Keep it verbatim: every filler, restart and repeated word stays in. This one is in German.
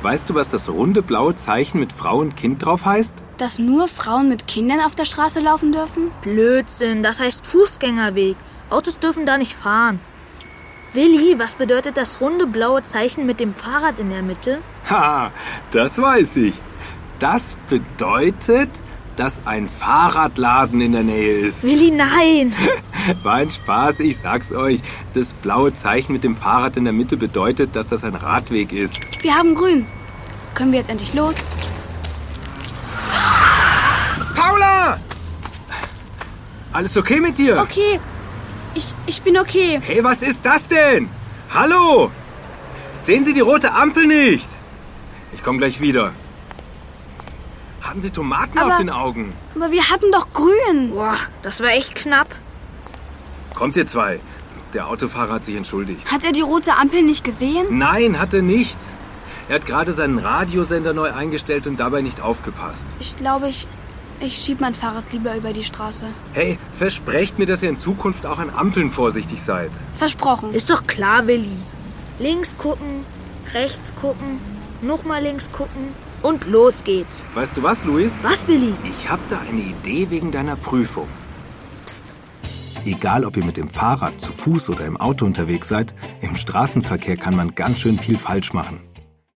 weißt du, was das runde blaue Zeichen mit Frau und Kind drauf heißt? Dass nur Frauen mit Kindern auf der Straße laufen dürfen? Blödsinn, das heißt Fußgängerweg. Autos dürfen da nicht fahren. Willi, was bedeutet das runde blaue Zeichen mit dem Fahrrad in der Mitte? Ha, das weiß ich. Das bedeutet, dass ein Fahrradladen in der Nähe ist. Willi, nein! War ein Spaß, ich sag's euch. Das blaue Zeichen mit dem Fahrrad in der Mitte bedeutet, dass das ein Radweg ist. Wir haben grün. Können wir jetzt endlich los? Paula! Alles okay mit dir? Okay. Ich, ich bin okay. Hey, was ist das denn? Hallo? Sehen Sie die rote Ampel nicht? Ich komme gleich wieder. Haben Sie Tomaten Aber- auf den Augen? Aber wir hatten doch grün. Boah, das war echt knapp. Kommt ihr zwei. Der Autofahrer hat sich entschuldigt. Hat er die rote Ampel nicht gesehen? Nein, hat er nicht. Er hat gerade seinen Radiosender neu eingestellt und dabei nicht aufgepasst. Ich glaube, ich, ich schieb mein Fahrrad lieber über die Straße. Hey, versprecht mir, dass ihr in Zukunft auch an Ampeln vorsichtig seid. Versprochen. Ist doch klar, Willi. Links gucken, rechts gucken, nochmal links gucken und los geht's. Weißt du was, Luis? Was, Willi? Ich habe da eine Idee wegen deiner Prüfung. Psst. Egal, ob ihr mit dem Fahrrad, zu Fuß oder im Auto unterwegs seid, im Straßenverkehr kann man ganz schön viel falsch machen.